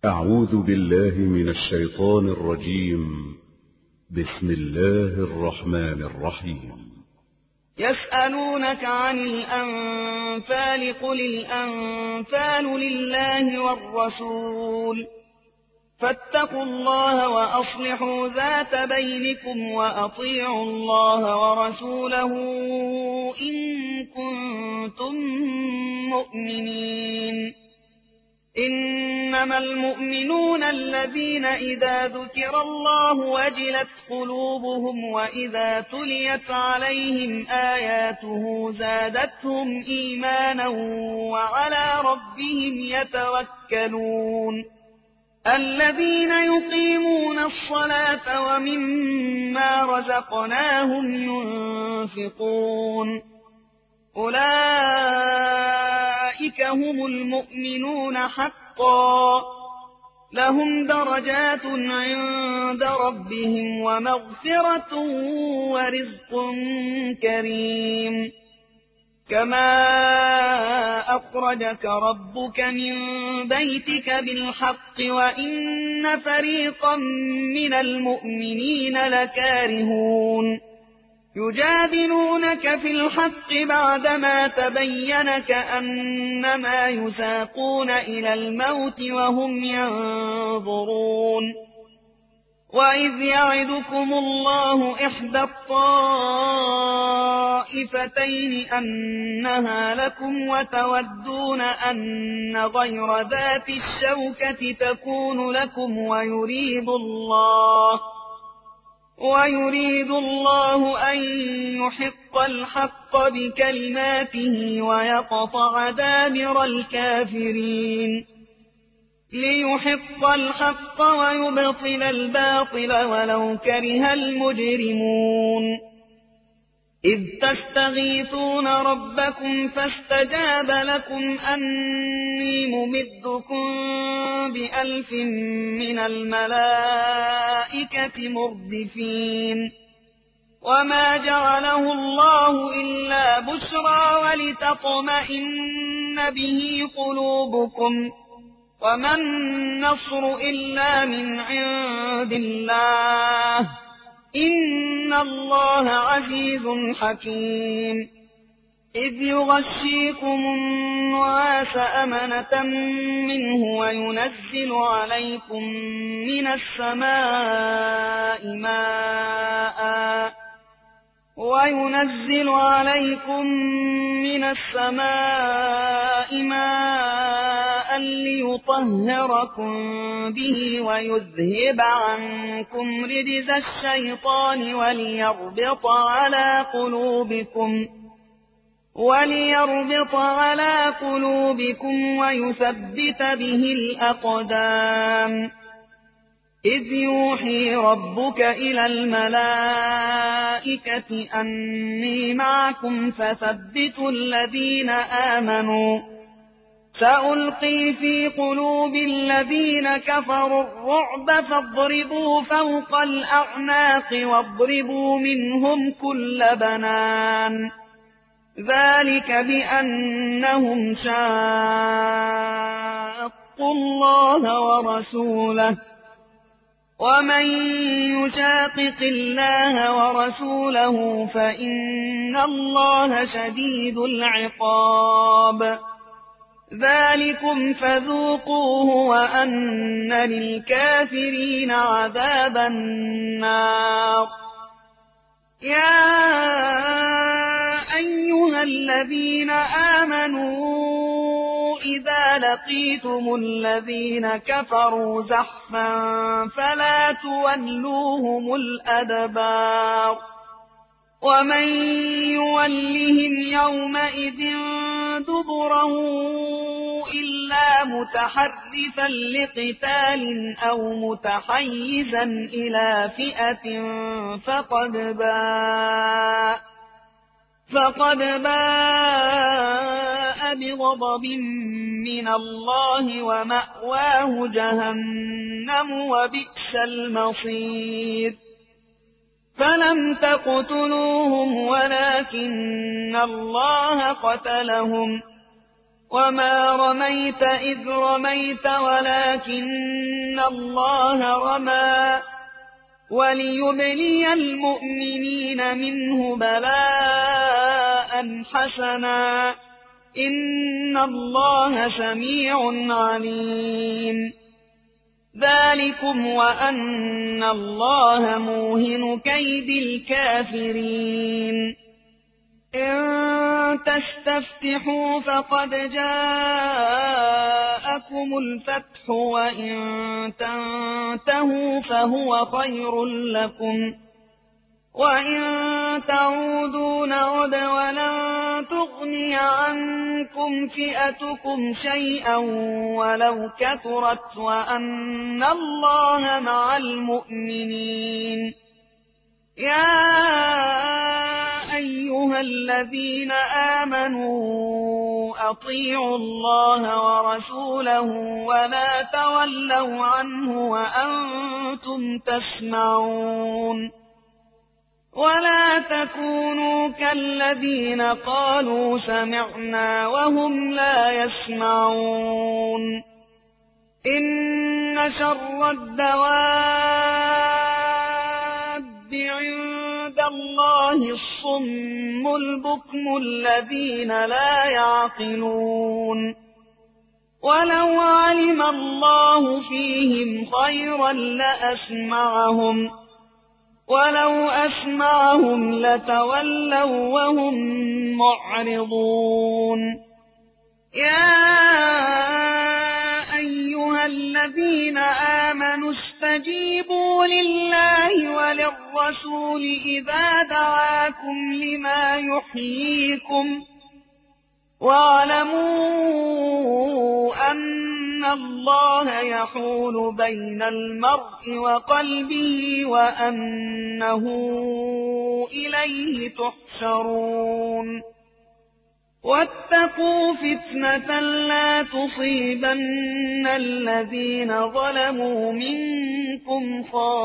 أعوذ بالله من الشيطان الرجيم. بسم الله الرحمن الرحيم. يسألونك عن الأنفال قل الأنفال لله والرسول فاتقوا الله وأصلحوا ذات بينكم وأطيعوا الله ورسوله إن كنتم مؤمنين. إنما المؤمنون الذين إذا ذكر الله وجلت قلوبهم وإذا تليت عليهم آياته زادتهم إيمانا وعلى ربهم يتوكلون. الذين يقيمون الصلاة ومما رزقناهم ينفقون أولئك هم المؤمنون حقا لهم درجات عند ربهم ومغفرة ورزق كريم. كما أخرجك ربك من بيتك بالحق وإن فريقا من المؤمنين لكارهون يجادلونك في الحق بعدما تبين كأنما يساقون إلى الموت وهم ينظرون. وإذ يعدكم الله إحدى الطائفتين أنها لكم وتودون أن غير ذات الشوكة تكون لكم ويريد الله أن يحق الحق بكلماته ويقطع دابر الكافرين ليحق الحق ويبطل الباطل ولو كره المجرمون. إذ تستغيثون ربكم فاستجاب لكم أني ممدكم ب1000 من الملائكة مردفين. وما جعله الله إلا بشرى ولتطمئن به قلوبكم وما النصر إلا من عند الله إن الله عزيز حكيم. إذ يغشيكم النعاس أمنة منه وينزل عليكم من السماء ماء ليطهركم به ويذهب عنكم رجز الشيطان وليربط على قلوبكم ويثبت به الأقدام. إذ يوحي ربك إلى الملائكة أني معكم فثبتوا الذين آمنوا سألقي في قلوب الذين كفروا الرعب فاضربوا فوق الأعناق واضربوا منهم كل بنان. ذلك بأنهم شاقوا الله ورسوله ومن يشاقق الله ورسوله فإن الله شديد العقاب. ذلكم فذوقوه وأن للكافرين عذاب النار. يا أيها الذين آمنوا إذا لقيتم الذين كفروا زحفا فلا تولوهم الأدبار. ومن يولهم يومئذ دبره إلا متحرفا لقتال أو متحيزا إلى فئة فقد باء بغضب من الله ومأواه جهنم وبئس المصير. فلم تقتلوهم ولكن الله قتلهم وما رميت إذ رميت ولكن الله رمى وليبلي المؤمنين منه بلاء حسنا إن الله سميع عليم ذلكم وأن الله موهن كيد الكافرين إن تستفتحوا فقد جاءكم الفتح وإن تنتهوا فهو خير لكم وإن تعودوا نعد ولن تغني عنكم فئتكم شيئا ولو كثرت وأن الله مع المؤمنين يا أيها الذين آمنوا أطيعوا الله ورسوله ولا تولوا عنه وأنتم تسمعون ولا تكونوا كالذين قالوا سمعنا وهم لا يسمعون إن شر الدواب عند الله الصم البكم الذين لا يعقلون ولو علم الله فيهم خيرا لأسمعهم ولو أسمعهم لتولوا وهم معرضون يا أيها الذين آمنوا استجيبوا لله وللرسول إذا دعاكم لما يحييكم واعلموا أن الله يحول بين المرء وقلبه وأنه إليه تحشرون واتقوا فتنة لا تصيبن الذين ظلموا منكم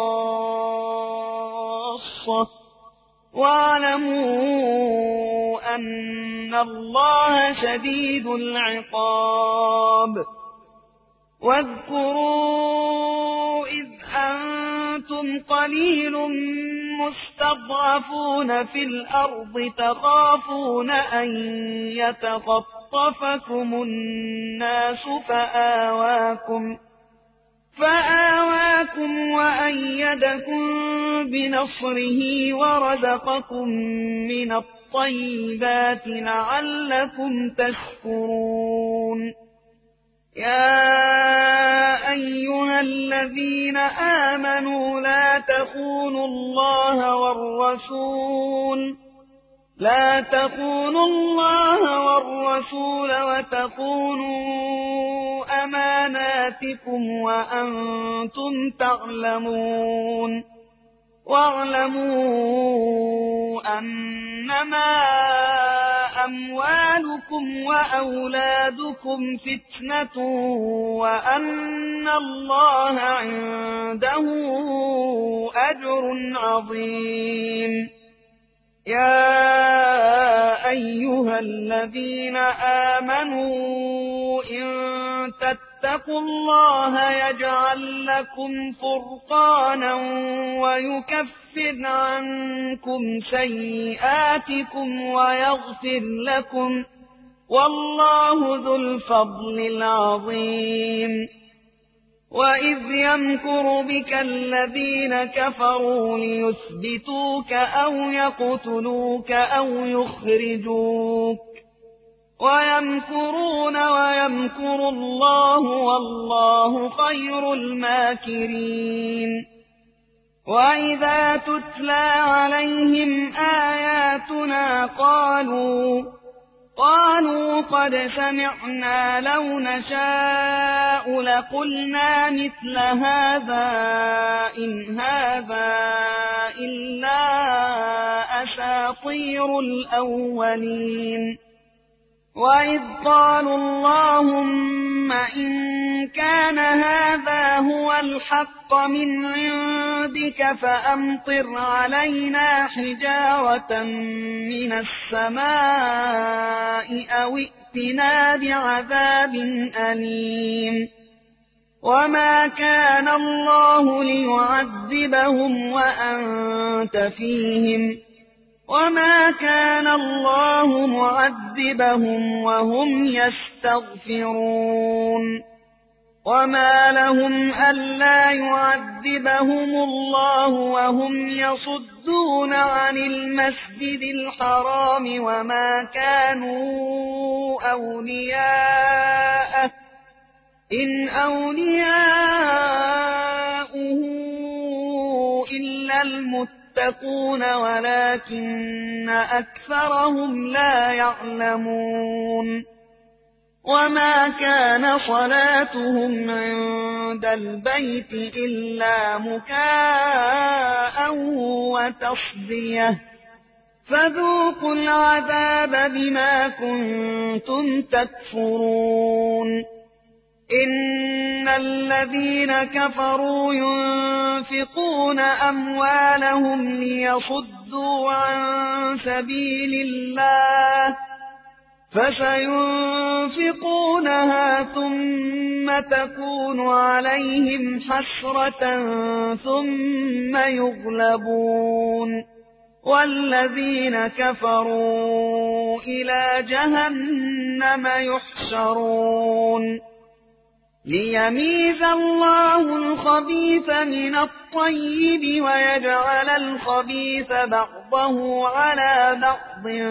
خاصة واعلموا أن الله شديد العقاب واذكروا إذ أنتم قليل مستضعفون في الأرض تخافون أن يتخطفكم الناس فآواكم وأيدكم بنصره ورزقكم من الطيبات لعلكم تشكرون يا أيها الذين آمنوا لا تخونوا الله والرسول وتخونوا أماناتكم وأنتم تعلمون واعلموا أنما أموالكم وأولادكم فتنة وأن الله عنده أجر عظيم يا أيها الذين آمنوا إن تتقوا الله يجعل لكم فرقانا ويكفر عنكم سيئاتكم ويغفر لكم والله ذو الفضل العظيم وإذ يمكر بك الذين كفروا ليثبتوك أو يقتلوك أو يخرجوك ويمكرون ويمكر الله والله خير الماكرين وإذا تتلى عليهم آياتنا قالوا قد سمعنا لو نشاء لقلنا مثل هذا إن هذا إلا أساطير الأولين وإذ قالوا اللهم إن كان هذا هو الحق من عندك فأمطر علينا حجارة من السماء أو ائت ائتنا بعذاب أليم وما كان الله ليعذبهم وأنت فيهم وما كان الله معذبهم وهم يستغفرون وما لهم ألا يعذبهم الله وهم يصدون عن المسجد الحرام وما كانوا أولياءه إن أولياؤه إلا المتقون ولكن أكثرهم لا يعلمون وما كان صلاتهم عند البيت إلا مكاء وتصدية فذوقوا العذاب بما كنتم تكفرون إن الذين كفروا ينفقون أموالهم ليصدوا عن سبيل الله فسينفقونها ثم تكون عليهم حسرة ثم يغلبون والذين كفروا إلى جهنم يحشرون ليميز الله الخبيث من الطيب ويجعل الخبيث بعضه على بعض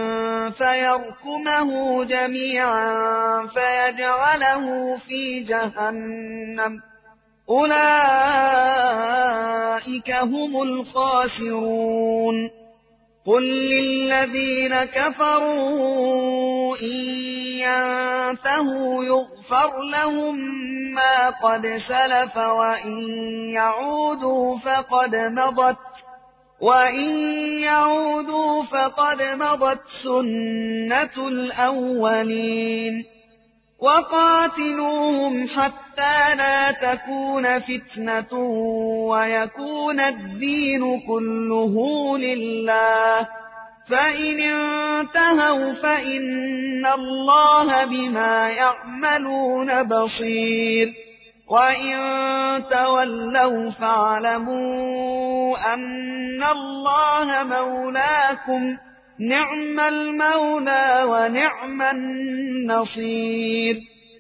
فيركمه جميعا فيجعله في جهنم أولئك هم الخاسرون قل للذين كفروا إن ينتهوا يغفر لهم ما قد سلف وإن يعودوا فقد مضت سنة الأولين وقاتلوهم حتى لا تكون فتنة ويكون الدين كله لله فإن انتهوا فإن الله بما يعملون بصير وإن تولوا فاعلموا أن الله مولاكم نعم المولى ونعم النصير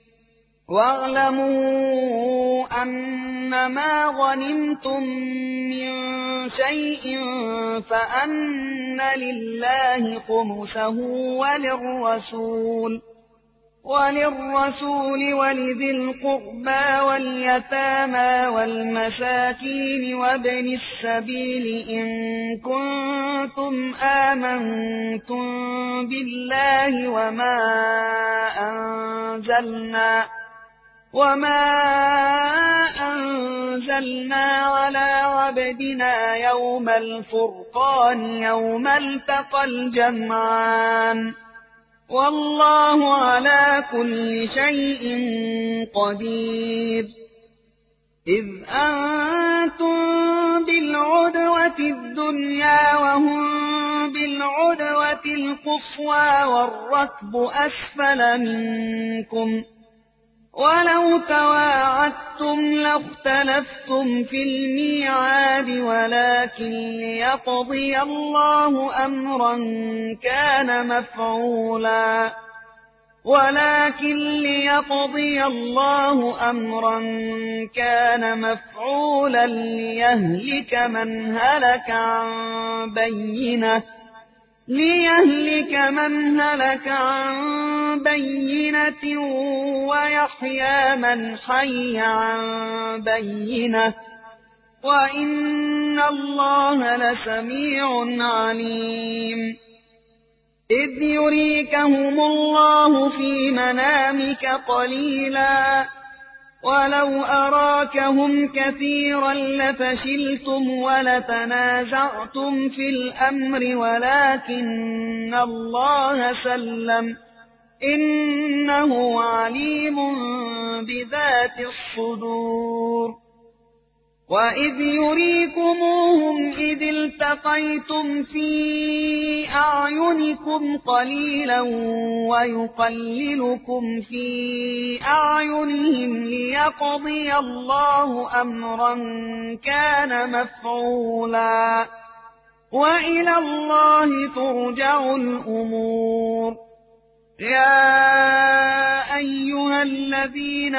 واعلموا أنما غنمتم من شيء فأن لله خمسه وللرسول ولذي القربى واليتامى والمساكين وابن السبيل إن كنتم آمنتم بالله وما أنزلنا على عبدنا يوم الفرقان يوم التقى الجمعان والله على كل شيء قدير إذ أنتم بالعدوة الدنيا وهم بالعدوة القصوى والركب أسفل منكم ولو تواعدتم لاختلفتم في الميعاد ولكن ليقضي الله أمرا كان مفعولا ليهلك من هلك عن بينة ويحيى من حي عن بينة وإن الله لسميع عليم إذ يريكهم الله في منامك قليلا ولو أراكهم كثيرا لفشلتم ولتنازعتم في الأمر ولكن الله سلم إنه عليم بذات الصدور وإذ يريكموهم إذ التقيتم في أعينكم قليلا ويقللكم في أعينهم ليقضي الله أمرا كان مفعولا وإلى الله ترجع الأمور. يا أيها الذين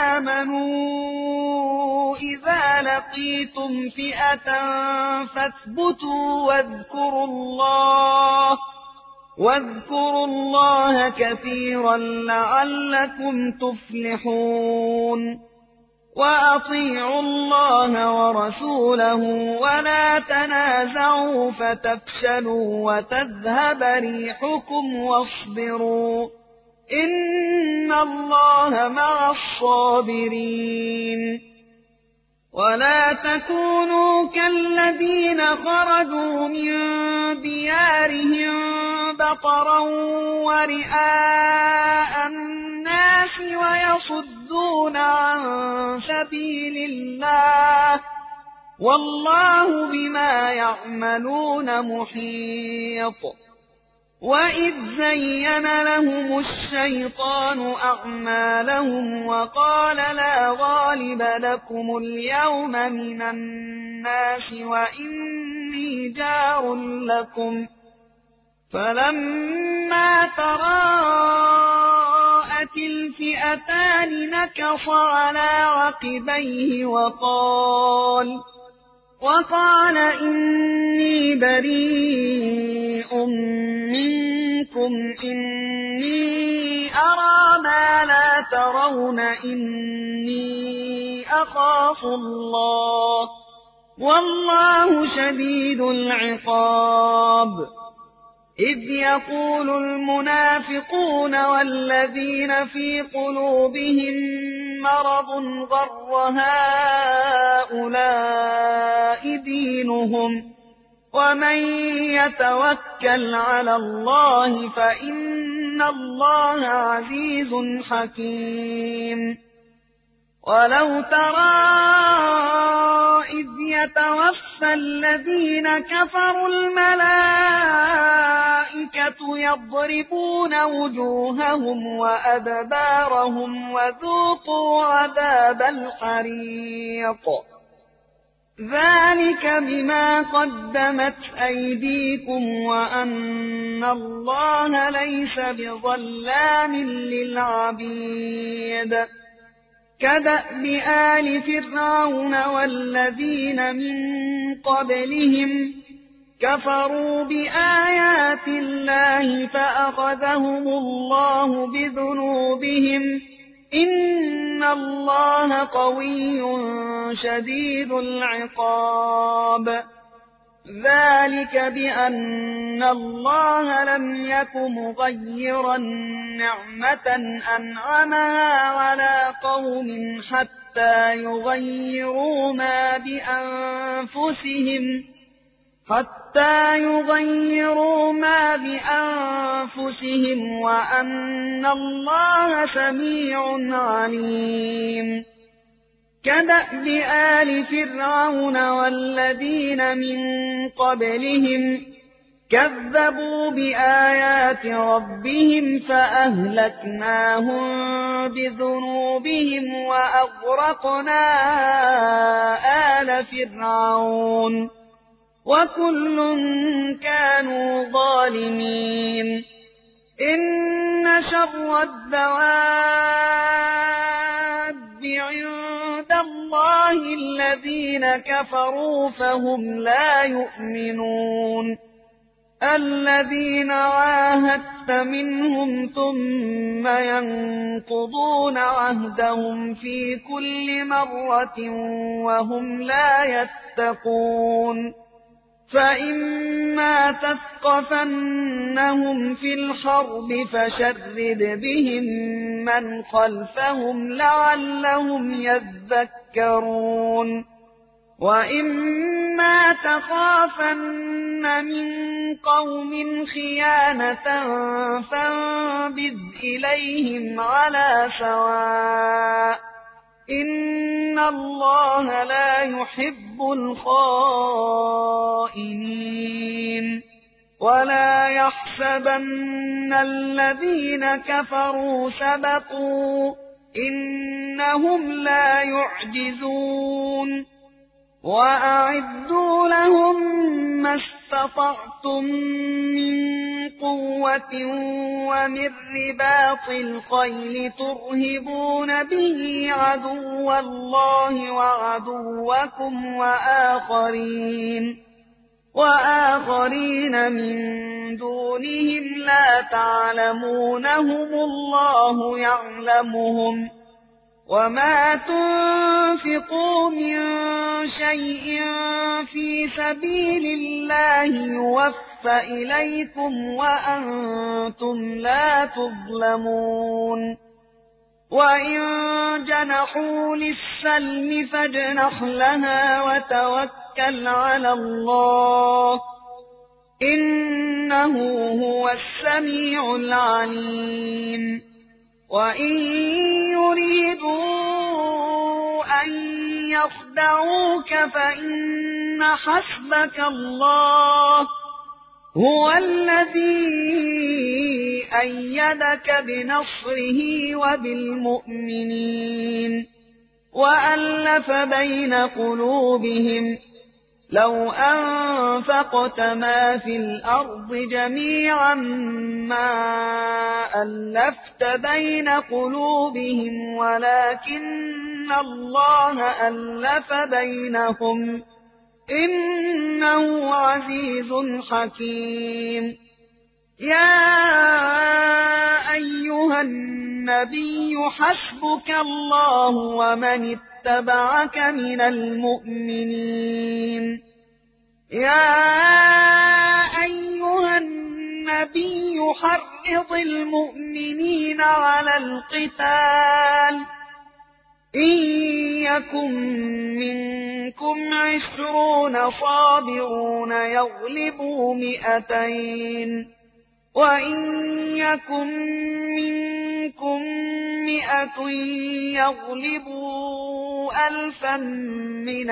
آمنوا إذا لقيتم فئة فاثبتوا واذكروا الله كثيرا لعلكم تفلحون. وأطيعوا الله ورسوله ولا تنازعوا فتفشلوا وتذهب ريحكم واصبروا إن الله مع الصابرين. ولا تكونوا كالذين خرجوا من ديارهم بطرا ورئاء الناس ويصدون عن سبيل الله والله بما يعملون محيط. وإذ زين لهم الشيطان أعمالهم وقال لا غالب لكم اليوم من الناس وإني جار لكم فلما تراءت الفئتان نكص على عقبيه وقال إني بريء منكم إني أرى ما لا ترون إني أخاف الله والله شديد العقاب. إذ يقول المنافقون والذين في قلوبهم مرض غر هؤلاء دينهم ومن يتوكل على الله فإن الله عزيز حكيم. ولو ترى إذ يتوفى الذين كفروا الملائكة يضربون وجوههم وأدبارهم وذوقوا عذاب الحريق ذلك بما قدمت أيديكم وأن الله ليس بظلام للعبيد. كدأب آل فرعون والذين من قبلهم كفروا بآيات الله فأخذهم الله بذنوبهم إن الله قوي شديد العقاب. ذلك بأن الله لم يك مغيرا نعمة أنعمها على قوم حتى يغيروا ما بأنفسهم وأن الله سميع عليم. كدأب آل فرعون والذين من قبلهم كذبوا بآيات ربهم فأهلكناهم بذنوبهم وأغرقنا آل فرعون وكل كانوا ظالمين. إن شر الدواب عند الله الذين كفروا فهم لا يؤمنون. الذين عاهدت منهم ثم ينقضون عهدهم في كل مرة وهم لا يتقون. فإما تثقفنهم في الحرب فشرد بهم من خلفهم لعلهم يذكرون. وإما تخافن من قوم خيانة فانبذ إليهم على سواء إن الله لا يحب الخائنين ولا يحسبن الذين كفروا سبقوا إنهم لا يعجزون وأعدوا لهم ما استطعتم من قوة ومن رباط الخيل ترهبون به عدو الله وعدوكم وآخرين من دونهم لا تعلمونهم الله يعلمهم وما تنفقوا من شيء في سبيل الله يوفى إليكم وأنتم لا تظلمون وإن جنحوا للسلم فاجنح لها وتوكل على الله إنه هو السميع العليم وإن يريدوا أن يخدعوك فإن حسبك الله هو الذي أيدك بنصره وبالمؤمنين وألف بين قلوبهم لو أنفقت ما في الأرض جميعا ما ألفت بين قلوبهم ولكن الله ألف بينهم إنه عزيز حكيم يا أيها النبي حسبك الله ومن اتبعك من المؤمنين يا أيها النبي حرض المؤمنين على القتال إن يكن منكم 20 صابرون يغلبوا 200 وإن يكن منكم 100 يغلبوا 1000 من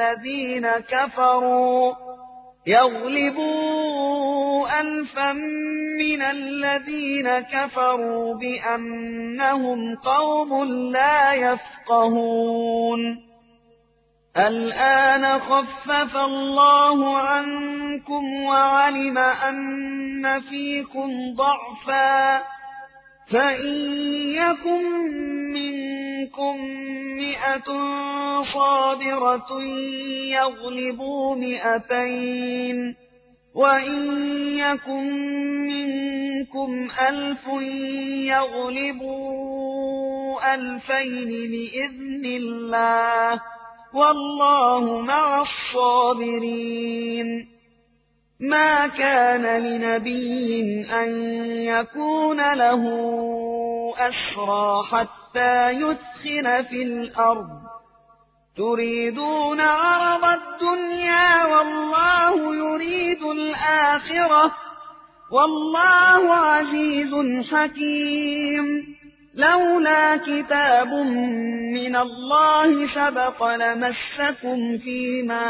الذين كفروا بأنهم قوم لا يفقهون الآن خفف الله عنكم وعلم أن فيكم ضعفا فإن يكن منكم 100 صابرة يغلبوا 200 وإن يكن منكم 1000 يغلبوا 2000 بإذن الله والله مع الصابرين ما كان لنبي أن يكون له أسرى حتى يثخن في الأرض تريدون عرض الدنيا والله يريد الآخرة والله عزيز حكيم لولا كتاب من الله سبق لمسكم فيما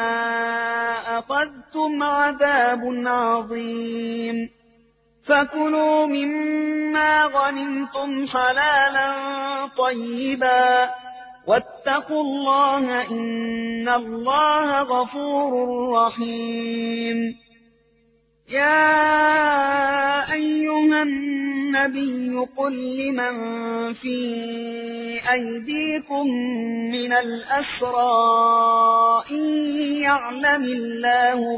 أخذتم عذاب عظيم فكلوا مما غنمتم حلالا طيبا واتقوا الله إن الله غفور رحيم يا أيها النبي قل لمن في أيديكم من الأسرى إن يعلم الله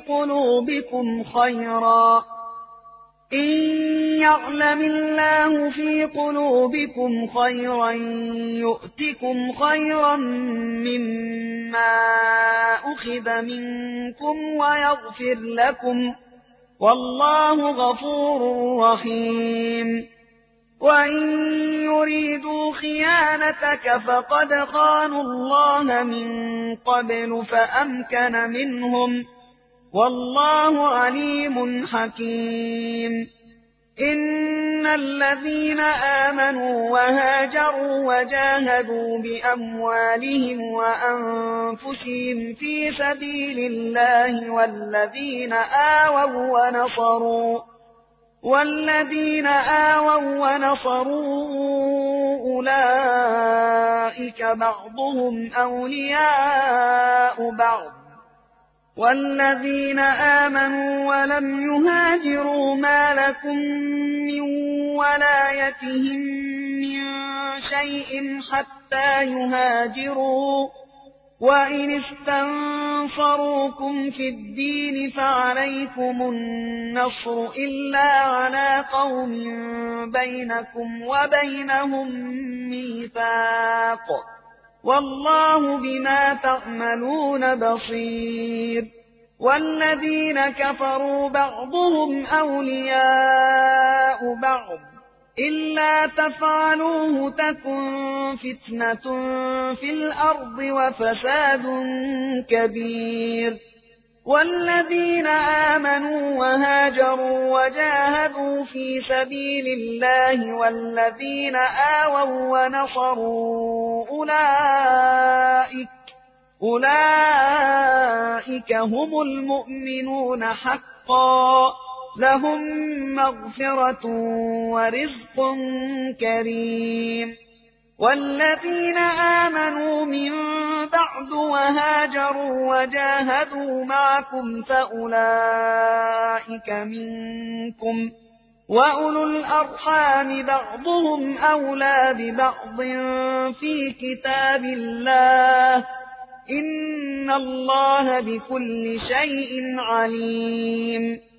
في قلوبكم خيرا يؤتكم خيرا مما أخذ منكم ويغفر لكم والله غفور رحيم وإن يريدوا خيانتك فقد خانوا الله من قبل فأمكن منهم والله عليم حكيم إن الذين آمنوا وهاجروا وجاهدوا بأموالهم وأنفسهم في سبيل الله والذين آووا ونصروا أولئك بعضهم أولياء بعض والذين آمنوا ولم يهاجروا ما لكم من ولايتهم من شيء حتى يهاجروا وإن استنصروكم في الدين فعليكم النصر إلا على قوم بينكم وبينهم ميثاق والله بما تعملون بصير والذين كفروا بعضهم أولياء بعض إلا تفعلوه تكن فتنة في الأرض وفساد كبير والذين آمنوا وهاجروا وجاهدوا في سبيل الله والذين آووا ونصروا أولئك هم المؤمنون حقا لهم مغفرة ورزق كريم والذين آمنوا من بعد وهاجروا وجاهدوا معكم فأولئك منكم وأولو الأرحام بعضهم أولى ببعض في كتاب الله إن الله بكل شيء عليم